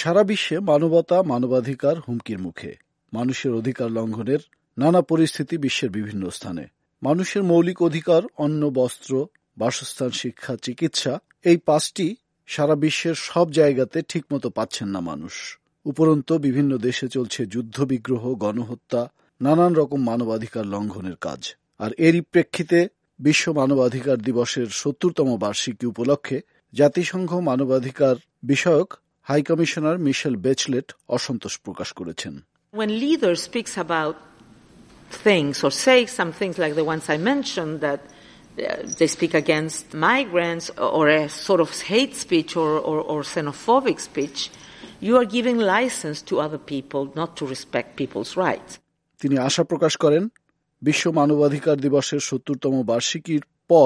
সারা বিশ্বে মানবতা, মানবাধিকার হুমকির মুখে। মানুষের অধিকার লঙ্ঘনের নানা পরিস্থিতি বিশ্বের বিভিন্ন স্থানে। মানুষের মৌলিক অধিকার অন্ন, বস্ত্র, বাসস্থান, শিক্ষা, চিকিৎসা এই পাঁচটি সারা বিশ্বের সব জায়গাতে ঠিকমতো পাচ্ছেন না মানুষ। উপরন্তু বিভিন্ন দেশে চলছে যুদ্ধবিগ্রহ, গণহত্যা, নানান রকম মানবাধিকার লঙ্ঘনের কাজ। আর এরই প্রেক্ষিতে বিশ্ব মানবাধিকার দিবসের ৭০তম বার্ষিকী উপলক্ষে জাতিসংঘ মানবাধিকার বিষয়ক হাই কমিশনার মিশেল বেচলেট অসন্তোষ প্রকাশ করেছেন। When leaders speaks about things or say some things like the ones I mentioned, that they speak against migrants or a sort of hate speech or xenophobic speech, you are giving license to other people not to respect people's rights. তিনি আশা প্রকাশ করেন, বিশ্ব মানবাধিকার দিবসের ৭০তম বার্ষিকীর পর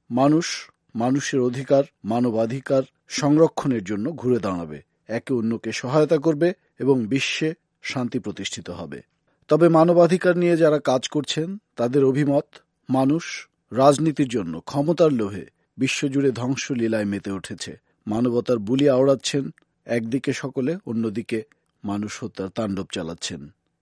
মানুষের অধিকার, মানবাধিকার সংরক্ষণের জন্য ঘুরে দাঁড়াবে, একে অন্যকে সহায়তা করবে এবং বিশ্বে শান্তি প্রতিষ্ঠিত হবে। তবে মানবাধিকার নিয়ে যারা কাজ করছেন তাদের অভিমত, মানুষ রাজনীতির জন্য ক্ষমতার লোভে বিশ্বজুড়ে ধ্বংসলীলায় মেতে উঠেছে। মানবতার বুলি আওড়াচ্ছেন একদিকে সকলে, অন্যদিকে মানুষ হত্যার তাণ্ডব চালাচ্ছেন।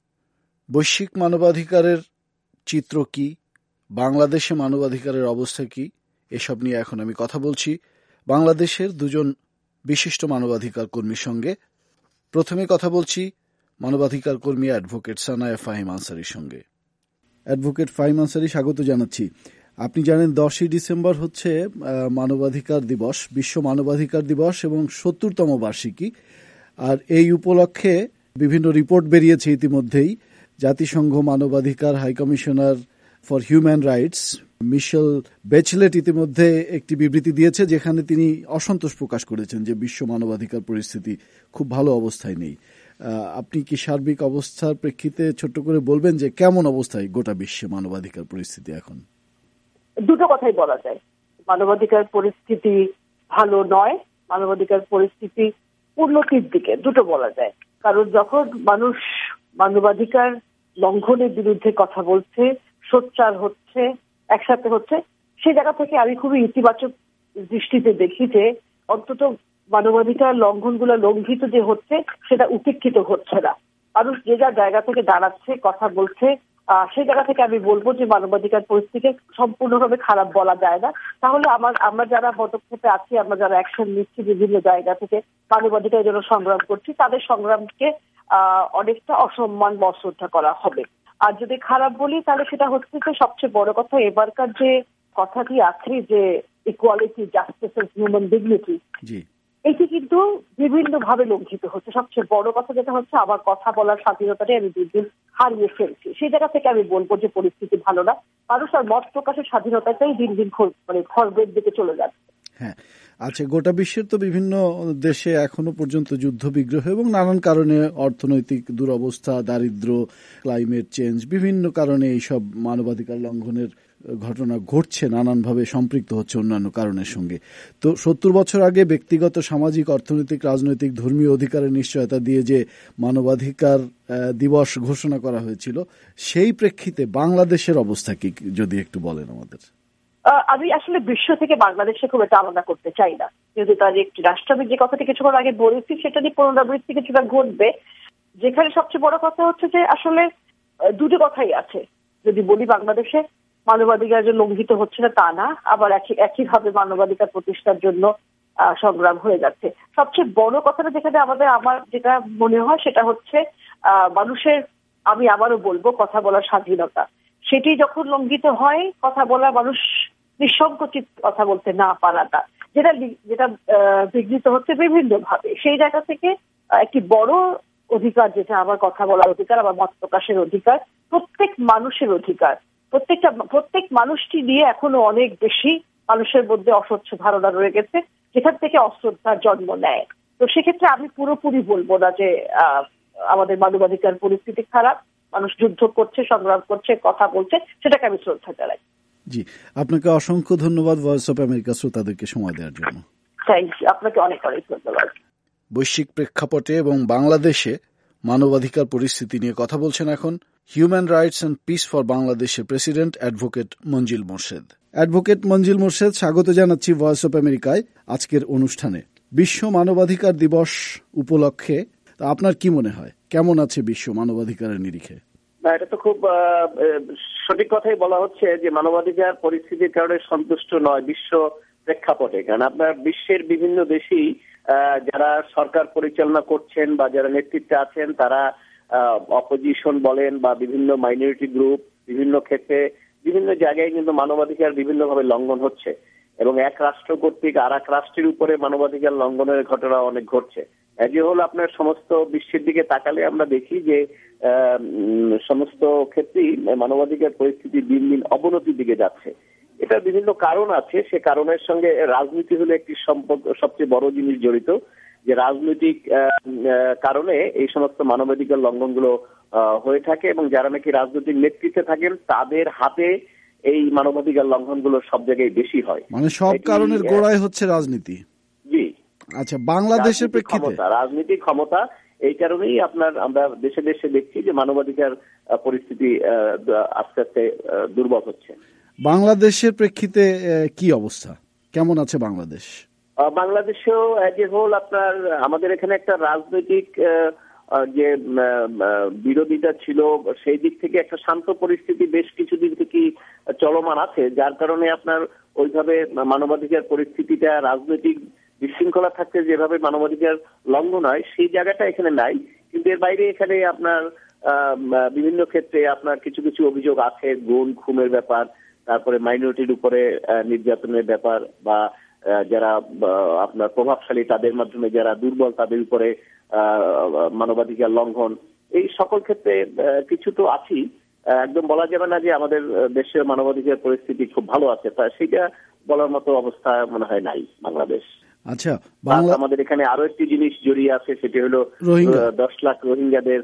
বৈশ্বিক মানবাধিকারের চিত্র কি, বাংলাদেশে মানবাধিকারের অবস্থা কি, এসব নিয়ে এখন আমি কথা বলছি বাংলাদেশের দুজন বিশিষ্ট মানবাধিকার কর্মীর সঙ্গে। প্রথমে কথা বলছি মানবাধিকার কর্মী অ্যাডভোকেট সানায়া ফাহিম আনসারির সঙ্গে। অ্যাডভোকেট ফাহিম আনসারি, স্বাগত জানাচ্ছি। আপনি জানেন 10ই ডিসেম্বর হচ্ছে মানবাধিকার দিবস, বিশ্ব মানবাধিকার দিবস এবং ৭০তম বার্ষিকী। আর এই উপলক্ষে বিভিন্ন রিপোর্ট বেরিয়েছে ইতিমধ্যেই। জাতিসংঘ মানবাধিকার high commissioner for human rights Michelle Bachelet ইতিমধ্যে একটি বিবৃতি দিয়েছে, যেখানে তিনি অসন্তোষ প্রকাশ করেছেন যে বিশ্ব মানবাধিকার পরিস্থিতি খুব ভালো অবস্থায় নেই। আপনি কি সার্বিক অবস্থার প্রেক্ষিতে ছোট্ট করে বলবেন যে কেমন অবস্থায় গোটা বিশ্বে মানবাধিকার পরিস্থিতি এখন? দুটো কথাই বলা যায়। মানবাধিকার পরিস্থিতি ভালো নয়, মানবাধিকার পরিস্থিতি উন্নতির দিকে, দুটো বলা যায়। কারণ যখন মানুষ মানবাধিকার লঙ্ঘনের বিরুদ্ধে কথা বলছে, সোচ্চার হচ্ছে, একসাথে হচ্ছে, সেই জায়গা থেকে আমি খুবই ইতিবাচক দৃষ্টিতে দেখি যে অন্তত মানবাধিকার লঙ্ঘনগুলো লঙ্ঘিত যে হচ্ছে সেটা উপেক্ষিত হচ্ছে না। মানুষ যে যার জায়গা থেকে দাঁড়াচ্ছে, কথা বলছে, সেই জায়গা থেকে আমি বলবো যে মানবাধিকার পরিস্থিতিকে সম্পূর্ণভাবে খারাপ বলা যায় না। তাহলে আমরা যারা পদক্ষেপে আছি, আমরা যারা অ্যাকশন নিচ্ছি বিভিন্ন জায়গা থেকে মানবাধিকারের জন্য সংগ্রাম করছি, তাদের সংগ্রামকে অনেকটা অসম্মান বা অশ্রদ্ধা করা হবে। আর যদি খারাপ বলি তাহলে সেটা হচ্ছে যে সবচেয়ে বড় কথা এবারকার যে কথাটি আছে যে equality, justice and human dignity, এটি কিন্তু বিভিন্ন ভাবে লঙ্ঘিত হচ্ছে। সবচেয়ে বড় কথা যেটা হচ্ছে আমার কথা বলার স্বাধীনতাটাই আমি দিন দিন হারিয়ে ফেলছি। সেই জায়গা থেকে আমি বলবো যে পরিস্থিতি ভালো না। মানুষ আর মত প্রকাশের স্বাধীনতাটাই দিন দিন খর্বের দিকে চলে যাচ্ছে। হ্যাঁ, আচ্ছা, গোটা বিশ্বের তো বিভিন্ন দেশে এখনো পর্যন্ত যুদ্ধ বিগ্রহ এবং নানান কারণে অর্থনৈতিক দুরবস্থা, দারিদ্র, ক্লাইমেট চেঞ্জ, বিভিন্ন কারণে এইসব মানবাধিকার লঙ্ঘনের ঘটনা ঘটছে, নানানভাবে সম্পৃক্ত হচ্ছে অন্যান্য কারণের সঙ্গে। তো ৭০ বছর আগে ব্যক্তিগত, সামাজিক, অর্থনৈতিক, রাজনৈতিক, ধর্মীয় অধিকারের নিশ্চয়তা দিয়ে যে মানবাধিকার দিবস ঘোষণা করা হয়েছিল, সেই প্রেক্ষিতে বাংলাদেশের অবস্থা কি যদি একটু বলেন আমাদের। আমি আসলে বিশ্ব থেকে বাংলাদেশে খুব একটা আলাদা করতে চাই না, যদি তার একটি রাষ্ট্রবিদ যে কথাটি কিছুক্ষণ আগে বলেছি সেটা নিয়ে পুনরাবৃত্তি কিছুটা ঘটবে। যেখানে সবচেয়ে বড় কথা হচ্ছে যে আসলে দুটো কথাই আছে। যদি বলি বাংলাদেশে মানবাধিকার যে লঙ্ঘিত হচ্ছে না তা না, আবার একইভাবে মানবাধিকার প্রতিষ্ঠার জন্য সংগ্রাম হয়ে যাচ্ছে। সবচেয়ে বড় কথাটা যেখানে আমার যেটা মনে হয় সেটা হচ্ছে মানুষের, আমি আবারও বলবো, কথা বলার স্বাধীনতা, সেটি যখন লঙ্ঘিত হয়, কথা বলা, মানুষ নিঃসংকোচিত কথা বলতে না পারাটা, যেটা বিঘ্নিত হচ্ছে বিভিন্ন ভাবে, সেই জায়গা থেকে একটি বড় অধিকার যেটা আমার কথা বলার অধিকার, আমার মত প্রকাশের অধিকার, প্রত্যেক মানুষের অধিকার, প্রত্যেক মানুষটি নিয়ে এখনো অনেক বেশি মানুষের মধ্যে অস্বচ্ছ ধারণা রয়ে গেছে, যেখান থেকে অশ্রদ্ধার জন্ম নেয়। তো সেক্ষেত্রে আমি পুরোপুরি বলবো না যে আমাদের মানবাধিকার পরিস্থিতি খারাপ, মানুষ যুদ্ধ করছে, সংগ্রাম করছে, কথা বলছে, সেটাকে আমি শ্রদ্ধা জানাই। জি, আপনাকে অসংখ্য ধন্যবাদ ভয়েস অফ আমেরিকা শ্রোতাদেরকে সময় দেওয়ার জন্য। থ্যাংক ইউ, আপনাকে অনেক অনেক ধন্যবাদ। বৈশ্বিক প্রেক্ষাপটে এবং বাংলাদেশে মানবাধিকার পরিস্থিতি নিয়ে কথা বলছেন এখন human rights and peace for বাংলাদেশের president advocate Manjil Morshed. Advocate Manjil Morshed, স্বাগত জানাচ্ছি ভয়েস অফ আমেরিকায় আজকের অনুষ্ঠানে। বিশ্ব মানবাধিকার দিবস উপলক্ষে আপনার কি মনে হয়, কেমন আছে বিশ্ব মানবাধিকারের নিরিখে? না, এটা তো খুব সঠিক কথাই বলা হচ্ছে যে মানবাধিকার পরিস্থিতির কারণে সন্তুষ্ট নয় বিশ্ব প্রেক্ষাপটে। কারণ আপনার বিশ্বের বিভিন্ন দেশেই যারা সরকার পরিচালনা করছেন বা যারা নেতৃত্বে আছেন তারা অপোজিশন বলেন বা বিভিন্ন মাইনরিটি গ্রুপ বিভিন্ন ক্ষেত্রে বিভিন্ন জায়গায় কিন্তু মানবাধিকার বিভিন্নভাবে লঙ্ঘন হচ্ছে এবং এক রাষ্ট্র কর্তৃক আর এক রাষ্ট্রের উপরে মানবাধিকার লঙ্ঘনের ঘটনা অনেক ঘটছে। যে হল আপনার সমস্ত বিশ্বের দিকে তাকালে আমরা দেখি যে সমস্ত ক্ষেত্রেই মানবাধিকার পরিস্থিতি দিন দিন অবনতির দিকে যাচ্ছে। এটা বিভিন্ন কারণ আছে, সে কারণের সঙ্গে রাজনীতি হলো একটি সম্পর্ক, সবচেয়ে বড় জিনিস জড়িত, যে রাজনৈতিক কারণে এই সমস্ত মানবাধিকার লঙ্ঘনগুলো হয়ে থাকে এবং যারা নাকি রাজনৈতিক নেতৃত্বে থাকেন তাদের হাতে এই মানবাধিকার লঙ্ঘনগুলো সব জায়গায় বেশি হয়। মানে সব কারণের গোড়ায় হচ্ছে রাজনীতি। জি, আচ্ছা, বাংলাদেশের প্রেক্ষিতে রাজনীতি ক্ষমতা, এই কারণেই আমরা দেশে দেশে দেখছি যে মানবাধিকার পরিস্থিতি আস্তে আস্তে দুর্বল হচ্ছে। বাংলাদেশের প্রেক্ষিতে কি অবস্থা, কেমন আছে বাংলাদেশ? বাংলাদেশেও অ্যাজ এ হোল আপনার আমাদের এখানে একটা রাজনৈতিক যে বিরোধিতা ছিল সেই দিক থেকে একটা শান্ত পরিস্থিতি বেশ কিছুদিন থেকে চলমান আছে, যার কারণে আপনার ওইভাবে মানবাধিকার পরিস্থিতিটা রাজনৈতিক বিশৃঙ্খলা থাকতে যেভাবে মানবাধিকার লঙ্ঘন হয় সেই জায়গাটা এখানে নাই। কিন্তু এর বাইরে এখানে আপনার বিভিন্ন ক্ষেত্রে আপনার কিছু কিছু অভিযোগ আছে, গুম খুনের ব্যাপার, তারপরে মাইনরিটির উপরে নির্যাতনের ব্যাপার, বা যারা আপনার প্রভাবশালী তাদের মাধ্যমে যারা দুর্বল তাদের উপরে মানবাধিকার লঙ্ঘন, এই সকল ক্ষেত্রে কিছু তো আছেই। একদম বলা যাবে না যে আমাদের দেশের মানবাধিকার পরিস্থিতি খুব ভালো আছে, তা সেটা বলার মতো অবস্থা মনে হয় নাই বাংলাদেশ। আচ্ছা, আমাদের এখানে আরো একটি জিনিস জড়িয়ে আছে, সেটি হলো 10 লাখ রোহিঙ্গাদের,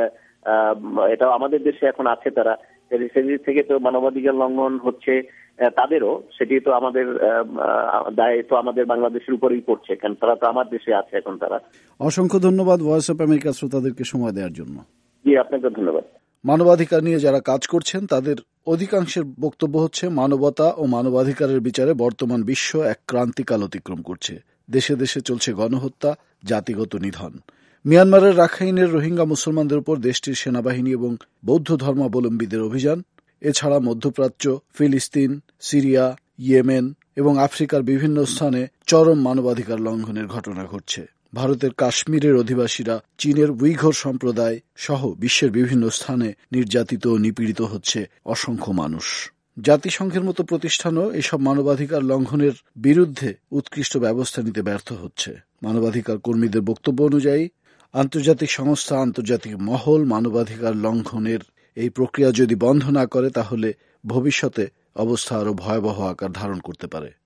এটাও আমাদের দেশে এখন আছে, তারা সেদিক থেকে তো মানবাধিকার লঙ্ঘন হচ্ছে তাদেরও, সেটি তো আমাদের দায় তো আমাদের বাংলাদেশের উপরেই পড়ছে, কারণ তারা তো আমার দেশে আছে এখন। তারা অসংখ্য ধন্যবাদ ভয়েস অফ আমেরিকা শ্রোতাদেরকে সময় দেওয়ার জন্য। জি, আপনাকে ধন্যবাদ। মানবাধিকার নিয়ে যারা কাজ করছেন তাদের অধিকাংশের বক্তব্য হচ্ছে মানবতা ও মানবাধিকারের বিচারে বর্তমান বিশ্ব এক ক্রান্তিকাল অতিক্রম করছে। দেশে দেশে চলছে গণহত্যা, জাতিগত নিধন। মিয়ানমারের রাখাইনের রোহিঙ্গা মুসলমানদের উপর দেশটির সেনাবাহিনী এবং বৌদ্ধ ধর্মাবলম্বীদের অভিযান, এছাড়া মধ্যপ্রাচ্য, ফিলিস্তিন, সিরিয়া, ইয়েমেন এবং আফ্রিকার বিভিন্ন স্থানে চরম মানবাধিকার লঙ্ঘনের ঘটনা ঘটছে। ভারতের কাশ্মীরের অধিবাসীরা, চীনের উইঘুর সম্প্রদায় সহ বিশ্বের বিভিন্ন স্থানে নির্যাতিত ও নিপীড়িত হচ্ছে অসংখ্য মানুষ। জাতিসংঘের মতো প্রতিষ্ঠানও এসব মানবাধিকার লঙ্ঘনের বিরুদ্ধে উৎকৃষ্ট ব্যবস্থা নিতে ব্যর্থ হচ্ছে। মানবাধিকার কর্মীদের বক্তব্য অনুযায়ী আন্তর্জাতিক সংস্থা, আন্তর্জাতিক মহল মানবাধিকার লঙ্ঘনের এই প্রক্রিয়া যদি বন্ধ না করে তাহলে ভবিষ্যতে অবস্থা আরও ভয়াবহ আকার ধারণ করতে পারে।